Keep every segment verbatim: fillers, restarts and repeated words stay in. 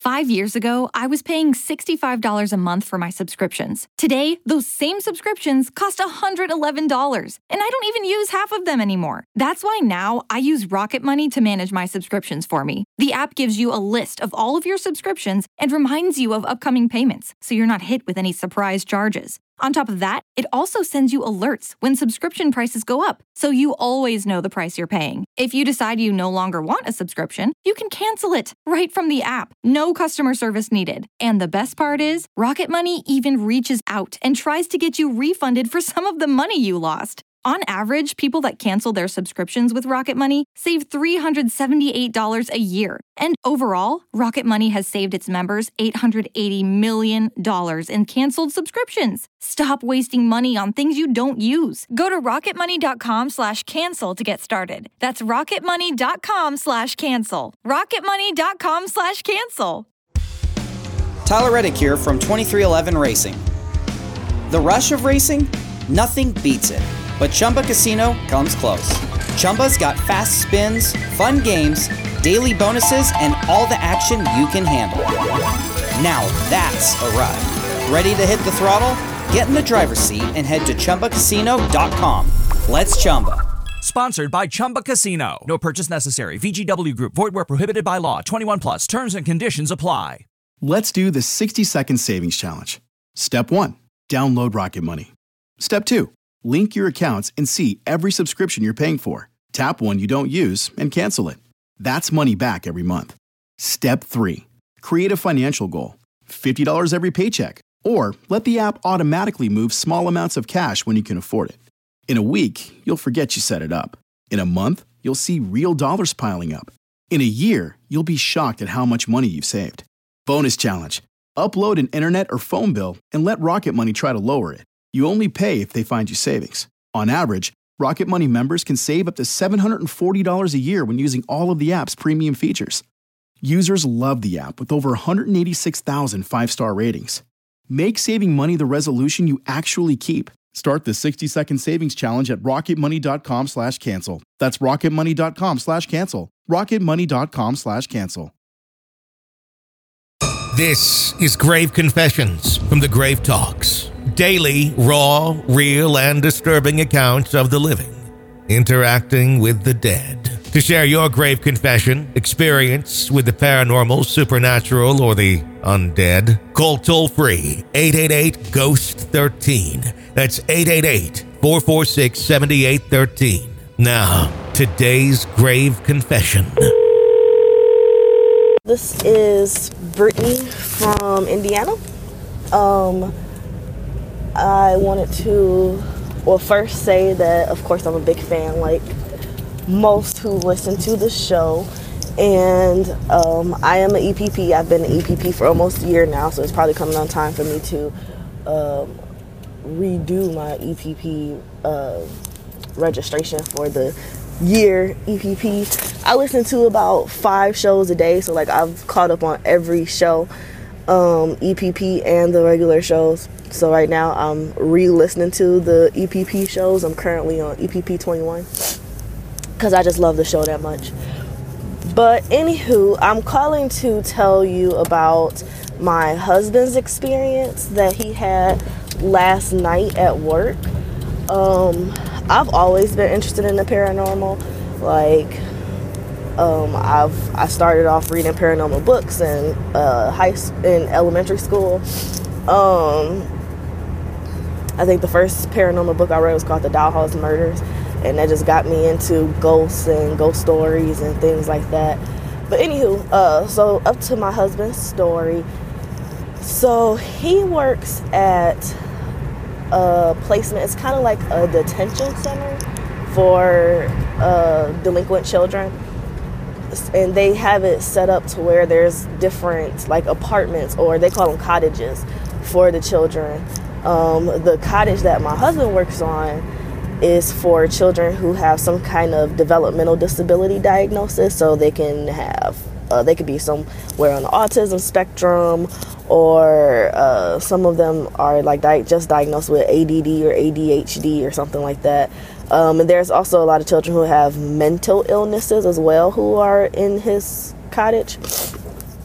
Five years ago, I was paying sixty-five dollars a month for my subscriptions. Today, those same subscriptions cost one hundred eleven dollars, and I don't even use half of them anymore. That's why now I use Rocket Money to manage my subscriptions for me. The app gives you a list of all of your subscriptions and reminds you of upcoming payments, so you're not hit with any surprise charges. On top of that, it also sends you alerts when subscription prices go up, so you always know the price you're paying. If you decide you no longer want a subscription, you can cancel it right from the app. No customer service needed. And the best part is, Rocket Money even reaches out and tries to get you refunded for some of the money you lost. On average, people that cancel their subscriptions with Rocket Money save three hundred seventy-eight dollars a year. And overall, Rocket Money has saved its members eight hundred eighty million dollars in canceled subscriptions. Stop wasting money on things you don't use. Go to rocketmoney.com slash cancel to get started. That's rocketmoney.com slash cancel. rocketmoney.com slash cancel. Tyler Reddick here from twenty-three eleven Racing. The rush of racing? Nothing beats it. But Chumba Casino comes close. Chumba's got fast spins, fun games, daily bonuses, and all the action you can handle. Now that's a ride. Ready to hit the throttle? Get in the driver's seat and head to chumba casino dot com. Let's Chumba. Sponsored by Chumba Casino. No purchase necessary. V G W Group. Void where prohibited by law. twenty-one plus. Terms and conditions apply. Let's do the sixty second savings challenge. Step one, download Rocket Money. Step two, link your accounts and see every subscription you're paying for. Tap one you don't use and cancel it. That's money back every month. Step three, create a financial goal. fifty dollars every paycheck. Or let the app automatically move small amounts of cash when you can afford it. In a week, you'll forget you set it up. In a month, you'll see real dollars piling up. In a year, you'll be shocked at how much money you've saved. Bonus challenge. Upload an internet or phone bill and let Rocket Money try to lower it. You only pay if they find you savings. On average, Rocket Money members can save up to seven hundred forty dollars a year when using all of the app's premium features. Users love the app with over one hundred eighty-six thousand five-star ratings. Make saving money the resolution you actually keep. Start the sixty second savings challenge at rocketmoney.com slash cancel. That's rocketmoney.com slash cancel. rocketmoney.com slash cancel. This is Grave Confessions from the Grave Talks. Daily, raw, real, and disturbing accounts of the living interacting with the dead. To share your grave confession, experience with the paranormal, supernatural, or the undead, call toll-free eight eight eight, ghost thirteen. That's eight eight eight, four four six, seven eight one three. Now, today's grave confession. This is Brittany from Indiana. Um, I wanted to, well, first say that, of course, I'm a big fan, like most who listen to the show. And um, I am an E P P. I've been an E P P for almost a year now, so it's probably coming on time for me to um, redo my E P P uh, registration for the year E P P. I listen to about five shows a day, so like I've caught up on every show, um, E P P and the regular shows. So right now I'm re-listening to the E P P shows. I'm currently on E P P twenty-one because I just love the show that much. But anywho, I'm calling to tell you about my husband's experience that he had last night at work. Um, I've always been interested in the paranormal. Like, um, I've I started off reading paranormal books in uh, high in elementary school. Um, I think the first paranormal book I read was called The Dollhouse Murders, and that just got me into ghosts and ghost stories and things like that. But anywho, uh, so up to my husband's story. So he works at a placement. It's kind of like a detention center for uh, delinquent children, and they have it set up to where there's different like apartments, or they call them cottages, for the children. Um, the cottage that my husband works on is for children who have some kind of developmental disability diagnosis, so they can have uh, they could be somewhere on the autism spectrum, or uh, some of them are like di- just diagnosed with A D D or A D H D or something like that. Um, and there's also a lot of children who have mental illnesses as well who are in his cottage.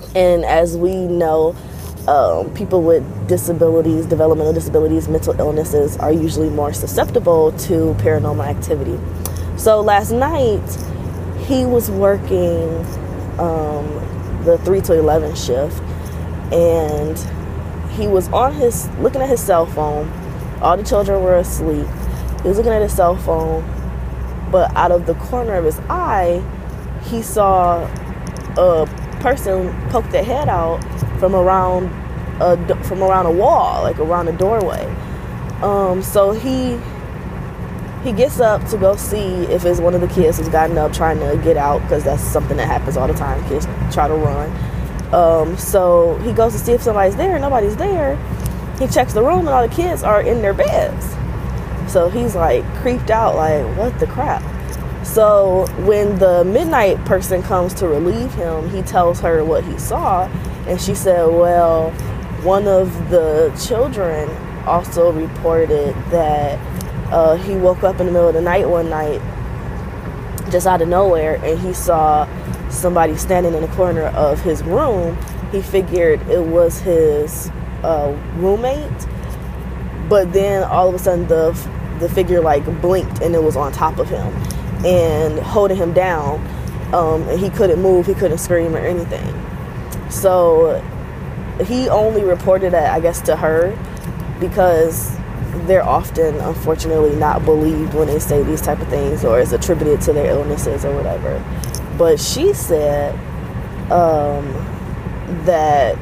And as we know, um, people with disabilities, developmental disabilities, mental illnesses are usually more susceptible to paranormal activity. So last night, he was working um, the three to eleven shift, and he was on his, looking at his cell phone. All the children were asleep. He was looking at his cell phone, but out of the corner of his eye, he saw a person poke their head out from around a, from around a wall, like around a doorway. Um, so he he gets up to go see if it's one of the kids who's gotten up trying to get out, because that's something that happens all the time. Kids try to run. Um, so he goes to see if somebody's there. Nobody's there. He checks the room and all the kids are in their beds. So he's like creeped out, like, what the crap? So when the midnight person comes to relieve him, he tells her what he saw, and she said, well, one of the children also reported that uh, he woke up in the middle of the night one night, just out of nowhere, and he saw somebody standing in the corner of his room. He figured it was his uh, roommate, but then all of a sudden the the figure like blinked and it was on top of him and holding him down, um, and he couldn't move, he couldn't scream or anything. So he only reported that, I guess, to her, because they're often, unfortunately, not believed when they say these type of things, or is attributed to their illnesses or whatever. But she said um, that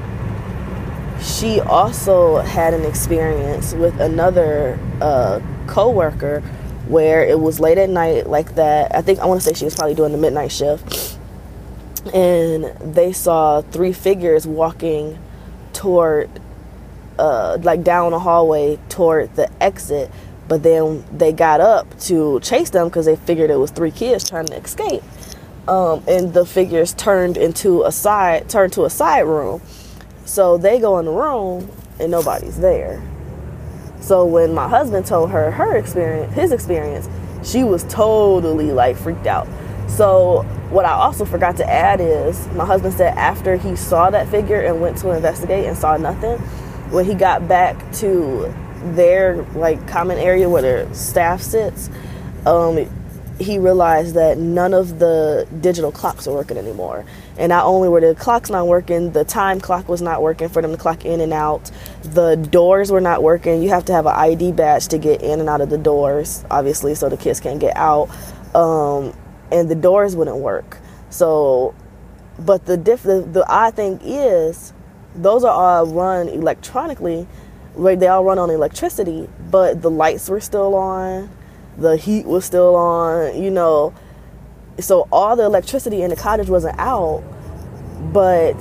she also had an experience with another uh, co-worker where it was late at night like that. I think, I want to say she was probably doing the midnight shift. And they saw three figures walking toward, uh, like down the hallway toward the exit. But then they got up to chase them because they figured it was three kids trying to escape. Um, and the figures turned into a side, turned to a side room. So they go in the room and nobody's there. So when my husband told her her experience, his experience, she was totally like freaked out. So what I also forgot to add is my husband said after he saw that figure and went to investigate and saw nothing, when he got back to their like common area where their staff sits, um, he realized that none of the digital clocks are working anymore. And not only were the clocks not working, the time clock was not working for them to clock in and out. The doors were not working. You have to have an I D badge to get in and out of the doors, obviously, so the kids can't get out. Um, and the doors wouldn't work. So, but the, diff- the the odd thing is, those are all run electronically. Right, they all run on electricity, but the lights were still on. The heat was still on, you know. So all the electricity in the cottage wasn't out, but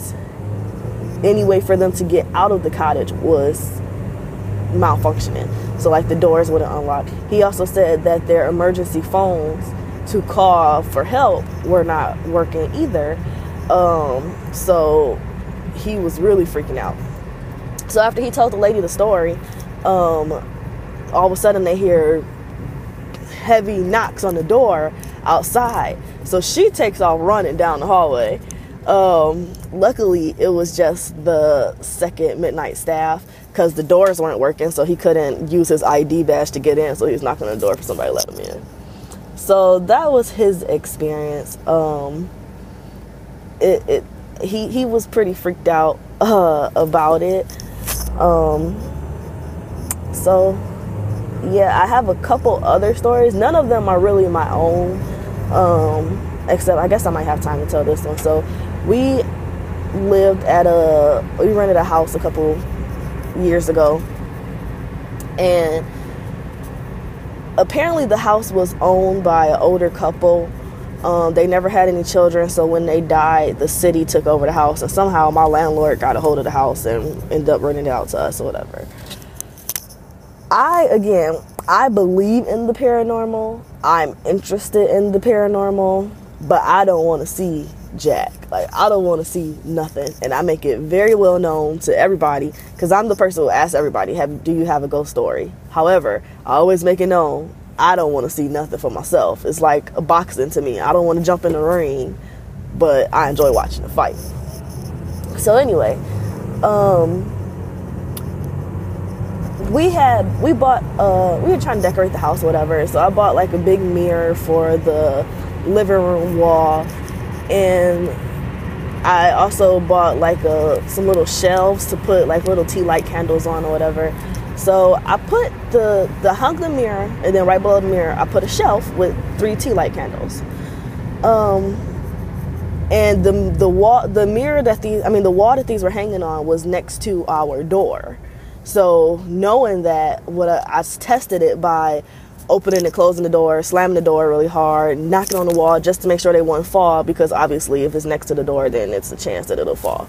any way for them to get out of the cottage was malfunctioning. So like the doors wouldn't unlock. He also said that their emergency phones to call for help were not working either. Um, so he was really freaking out. So after he told the lady the story, um, all of a sudden they hear heavy knocks on the door outside. So she takes off running down the hallway. Um, luckily, it was just the second midnight staff because the doors weren't working, so he couldn't use his I D badge to get in, so he was knocking on the door for somebody to let him in. So that was his experience. Um, it, it he he was pretty freaked out uh, about it. Um, so yeah, I have a couple other stories. None of them are really my own, um, except I guess I might have time to tell this one. So we lived at a, we rented a house a couple years ago, and apparently the house was owned by an older couple. Um, they never had any children, so when they died, the city took over the house, and somehow my landlord got a hold of the house and ended up renting it out to us or whatever. I, again, I believe in the paranormal. I'm interested in the paranormal, but I don't want to see jack. Like, I don't want to see nothing. And I make it very well known to everybody, because I'm the person who asks everybody, have, do you have a ghost story? However, I always make it known, I don't want to see nothing for myself. It's like a boxing to me. I don't want to jump in the ring, but I enjoy watching the fight. So anyway, um, we had, we bought, uh, we were trying to decorate the house or whatever. So I bought like a big mirror for the living room wall. And I also bought like a, some little shelves to put like little tea light candles on or whatever. So I put the, the hung the mirror, and then right below the mirror, I put a shelf with three tea light candles. Um, and the the wall, the mirror that these, I mean, the wall that these were hanging on was next to our door. So knowing that, what I, I tested it by opening and closing the door, slamming the door really hard, knocking on the wall just to make sure they wouldn't fall, because obviously if it's next to the door, then it's a chance that it'll fall.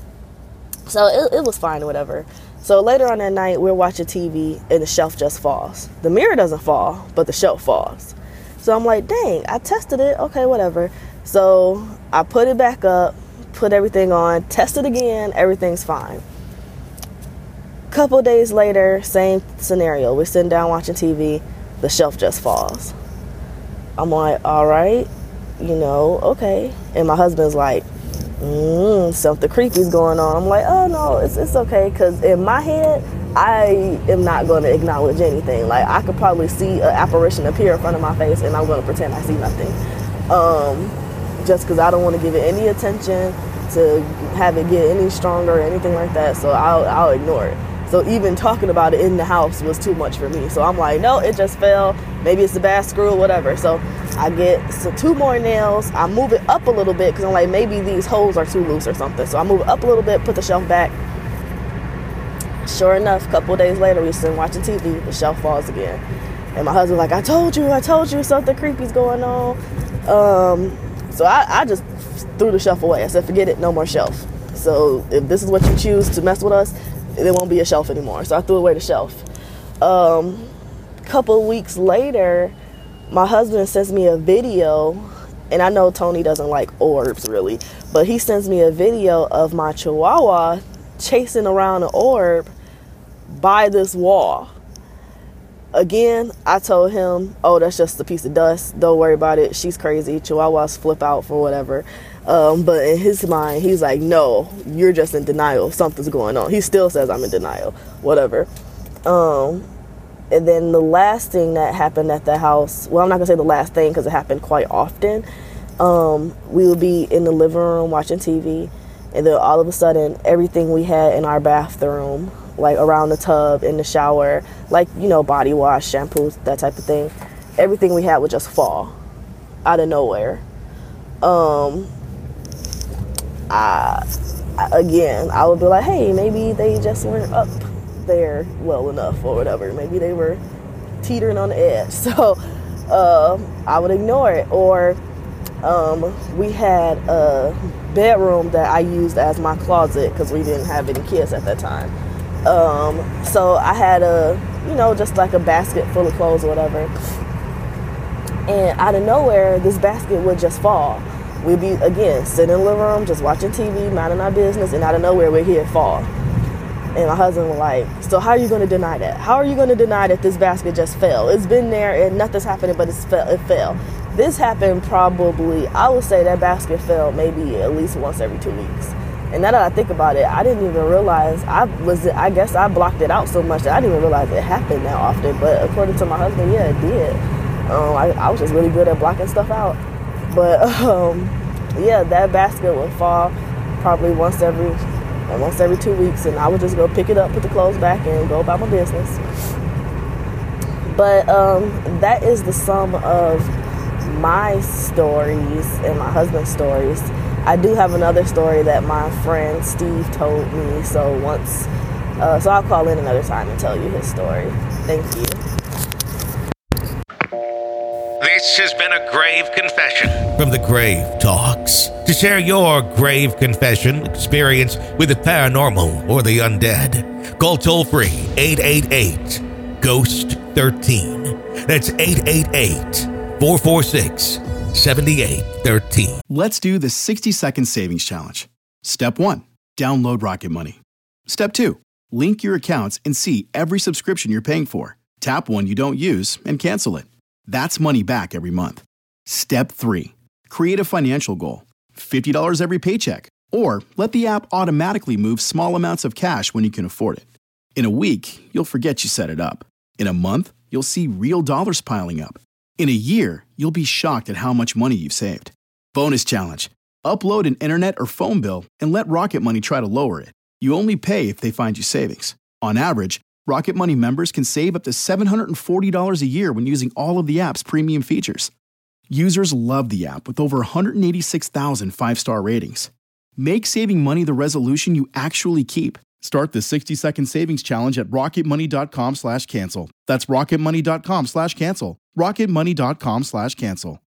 So it, it was fine or whatever. So later on that night, we're watching T V and the shelf just falls. The mirror doesn't fall, but the shelf falls. So I'm like, dang, I tested it. Okay, whatever. So I put it back up, put everything on, test it again. Everything's fine. Couple days later, same scenario. We're sitting down watching T V. The shelf just falls. I'm like, all right, you know, okay. And my husband's like, mm, something creepy's going on. I'm like, oh no, it's it's okay, because in my head, I am not going to acknowledge anything. Like, I could probably see an apparition appear in front of my face, and I'm going to pretend I see nothing, um, just because I don't want to give it any attention, to have it get any stronger or anything like that. So I'll I'll ignore it. So even talking about it in the house was too much for me. So I'm like, no, it just fell. Maybe it's a bad screw or whatever. So I get so two more nails. I move it up a little bit because I'm like, maybe these holes are too loose or something. So I move it up a little bit, put the shelf back. Sure enough, a couple of days later, we're sitting watching T V. The shelf falls again. And my husband's like, I told you, I told you something creepy's going on. Um, so I, I just threw the shelf away. I said, forget it, no more shelf. So if this is what you choose to mess with us, there won't be a shelf anymore. So I threw away the shelf. Um, couple weeks later, my husband sends me a video, and I know Tony doesn't like orbs really, but he sends me a video of my Chihuahua chasing around an orb by this wall. Again, I told him, oh, that's just a piece of dust. Don't worry about it. She's crazy. Chihuahuas flip out for whatever. Um, but in his mind, he's like, no, you're just in denial. Something's going on. He still says I'm in denial. Whatever. Um, and then the last thing that happened at the house, well, I'm not going to say the last thing because it happened quite often. Um, we would be in the living room watching T V. And then all of a sudden, everything we had in our bathroom, like around the tub, in the shower, like, you know, body wash, shampoo, that type of thing, everything we had would just fall out of nowhere. Um... I, again, I would be like, hey, maybe they just weren't up there well enough or whatever. Maybe they were teetering on the edge. So uh, I would ignore it. Or um, we had a bedroom that I used as my closet because we didn't have any kids at that time. Um, so I had a, you know, just like a basket full of clothes or whatever. And out of nowhere, this basket would just fall. We'd be, again, sitting in the living room, just watching T V, minding our business, and out of nowhere, we'd hear it fall. And my husband was like, so how are you going to deny that? How are you going to deny that this basket just fell? It's been there, and nothing's happening, but it's fell, it fell. This happened probably, I would say that basket fell maybe at least once every two weeks. And now that I think about it, I didn't even realize, I was, I guess I blocked it out so much that I didn't even realize it happened that often. But according to my husband, yeah, it did. Um, I, I was just really good at blocking stuff out. But um, yeah, that basket would fall probably once every once every two weeks, and I would just go pick it up, put the clothes back, and go about my business. But um, that is the sum of my stories and my husband's stories. I do have another story that my friend Steve told me, so once, uh, so I'll call in another time and tell you his story. Thank you. This has been a grave confession from the Grave Talks. To share your grave confession experience with the paranormal or the undead, call toll-free eight eight eight, ghost thirteen. That's eight eight eight, four four six, seven eight one three. Let's do the sixty-second savings challenge. Step one, download Rocket Money. Step two, link your accounts and see every subscription you're paying for. Tap one you don't use and cancel it. That's money back every month. Step three, create a financial goal. fifty dollars every paycheck. Or let the app automatically move small amounts of cash when you can afford it. In a week, you'll forget you set it up. In a month, you'll see real dollars piling up. In a year, you'll be shocked at how much money you've saved. Bonus challenge. Upload an internet or phone bill and let Rocket Money try to lower it. You only pay if they find you savings. On average, Rocket Money members can save up to seven hundred forty dollars a year when using all of the app's premium features. Users love the app with over one hundred eighty-six thousand five-star ratings. Make saving money the resolution you actually keep. Start the sixty-second savings challenge at rocketmoney.com slash cancel. That's rocketmoney.com slash cancel. rocketmoney.com slash cancel.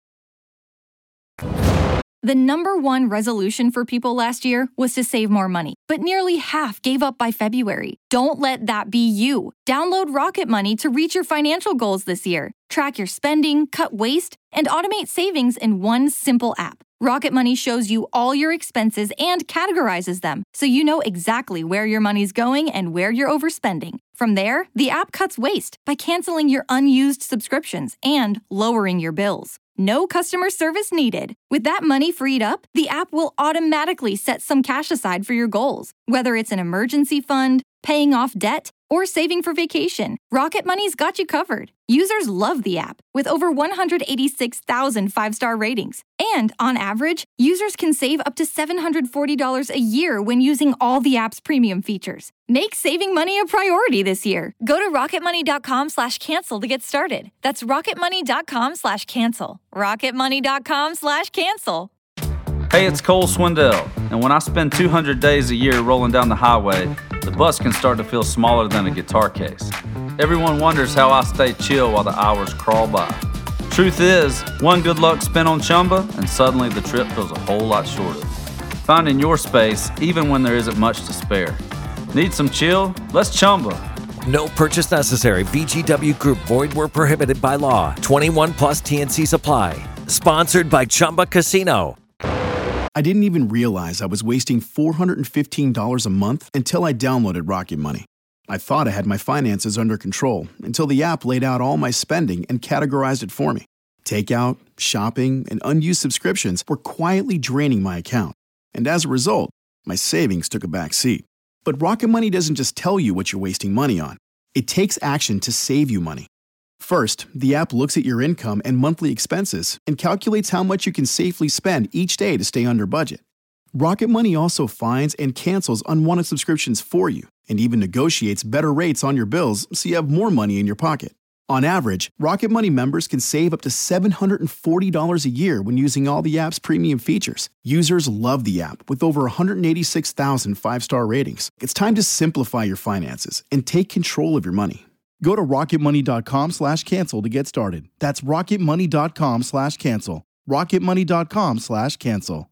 The number one resolution for people last year was to save more money, but nearly half gave up by February. Don't let that be you. Download Rocket Money to reach your financial goals this year. Track your spending, cut waste, and automate savings in one simple app. Rocket Money shows you all your expenses and categorizes them, so you know exactly where your money's going and where you're overspending. From there, the app cuts waste by canceling your unused subscriptions and lowering your bills. No customer service needed. With that money freed up, the app will automatically set some cash aside for your goals, whether it's an emergency fund, paying off debt, or saving for vacation. Rocket Money's got you covered. Users love the app with over one hundred eighty-six thousand five-star ratings. And on average, users can save up to seven hundred forty dollars a year when using all the app's premium features. Make saving money a priority this year. Go to rocketmoney.com slash cancel to get started. That's rocketmoney.com slash cancel. rocketmoney.com slash cancel. Hey, it's Cole Swindell, and when I spend two hundred days a year rolling down the highway, the bus can start to feel smaller than a guitar case. Everyone wonders how I stay chill while the hours crawl by. Truth is, one good luck spin on Chumba, and suddenly the trip feels a whole lot shorter. Finding your space, even when there isn't much to spare. Need some chill? Let's Chumba. No purchase necessary. V G W Group. Void where prohibited by law. twenty-one plus T N C supply. Sponsored by Chumba Casino. I didn't even realize I was wasting four hundred fifteen dollars a month until I downloaded Rocket Money. I thought I had my finances under control until the app laid out all my spending and categorized it for me. Takeout, shopping, and unused subscriptions were quietly draining my account. And as a result, my savings took a back seat. But Rocket Money doesn't just tell you what you're wasting money on. It takes action to save you money. First, the app looks at your income and monthly expenses and calculates how much you can safely spend each day to stay under budget. Rocket Money also finds and cancels unwanted subscriptions for you and even negotiates better rates on your bills so you have more money in your pocket. On average, Rocket Money members can save up to seven hundred forty dollars a year when using all the app's premium features. Users love the app with over one hundred eighty-six thousand five-star ratings. It's time to simplify your finances and take control of your money. Go to rocketmoney.com slash cancel to get started. That's rocketmoney.com slash cancel. rocketmoney.com slash cancel.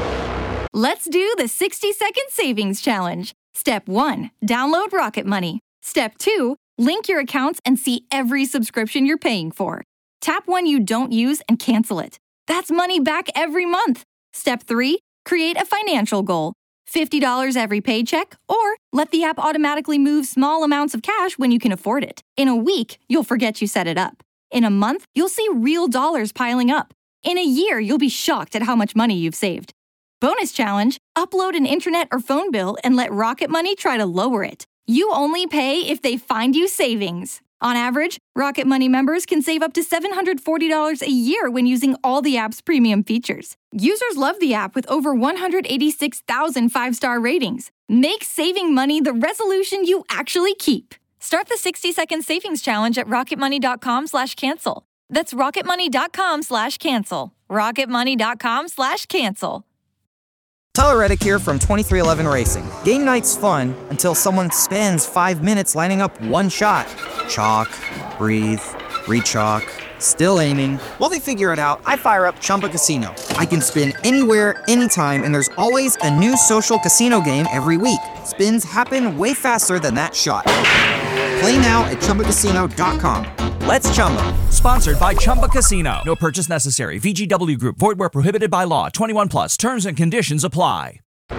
Let's do the sixty-second savings challenge. Step one, download Rocket Money. Step two, link your accounts and see every subscription you're paying for. Tap one you don't use and cancel it. That's money back every month. Step three, create a financial goal. fifty dollars every paycheck, or let the app automatically move small amounts of cash when you can afford it. In a week, you'll forget you set it up. In a month, you'll see real dollars piling up. In a year, you'll be shocked at how much money you've saved. Bonus challenge, upload an internet or phone bill and let Rocket Money try to lower it. You only pay if they find you savings. On average, Rocket Money members can save up to seven hundred forty dollars a year when using all the app's premium features. Users love the app with over one hundred eighty-six thousand five-star ratings. Make saving money the resolution you actually keep. Start the sixty-second savings challenge at rocketmoney.com slash cancel. That's rocketmoney.com slash cancel. rocketmoney.com slash cancel. Tyler Reddick here from twenty-three eleven Racing. Game night's fun until someone spends five minutes lining up one shot. Chalk, breathe, re-chalk, still aiming. While they figure it out, I fire up Chumba Casino. I can spin anywhere, anytime, and there's always a new social casino game every week. Spins happen way faster than that shot. Play now at chumba casino dot com. Let's Chumba. Sponsored by Chumba Casino. No purchase necessary. V G W Group. Void where prohibited by law. twenty-one plus. Terms and conditions apply.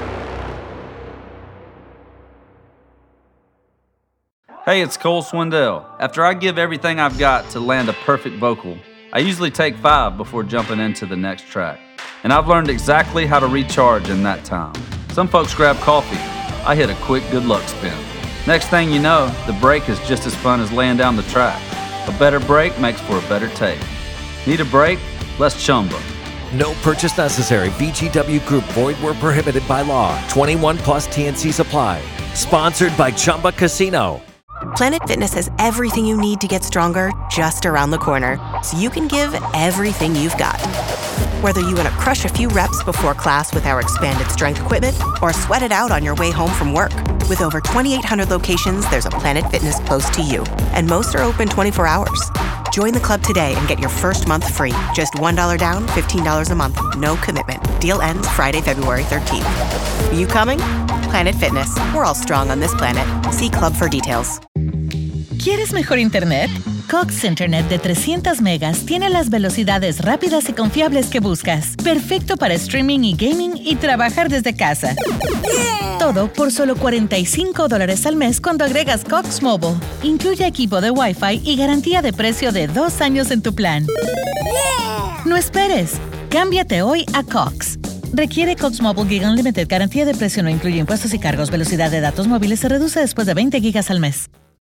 Hey, it's Cole Swindell. After I give everything I've got to land a perfect vocal, I usually take five before jumping into the next track. and I've learned exactly how to recharge in that time. Some folks grab coffee. I hit a quick good luck spin. Next thing you know, the break is just as fun as laying down the track. A better break makes for a better take. Need a break? Let's Chumba. No purchase necessary. V G W Group. Void where prohibited by law. twenty-one plus T N C supply. Sponsored by Chumba Casino. Planet Fitness has everything you need to get stronger just around the corner, so you can give everything you've got. Whether you want to crush a few reps before class with our expanded strength equipment or sweat it out on your way home from work. With over twenty-eight hundred locations, there's a Planet Fitness close to you, and most are open twenty-four hours. Join the club today and get your first month free. Just one dollar down, fifteen dollars a month. No commitment. Deal ends Friday, February thirteenth. Are you coming? Planet Fitness. We're all strong on this planet. See club for details. ¿Quieres mejor internet? Cox Internet de trescientos megas tiene las velocidades rápidas y confiables que buscas. Perfecto para streaming y gaming y trabajar desde casa. Yeah. Todo por solo cuarenta y cinco dólares al mes cuando agregas Cox Mobile. Incluye equipo de Wi-Fi y garantía de precio de dos años en tu plan. Yeah. No esperes. Cámbiate hoy a Cox. Requiere Cox Mobile Gig Unlimited. Garantía de precio no incluye impuestos y cargos. Velocidad de datos móviles se reduce después de veinte gigas al mes.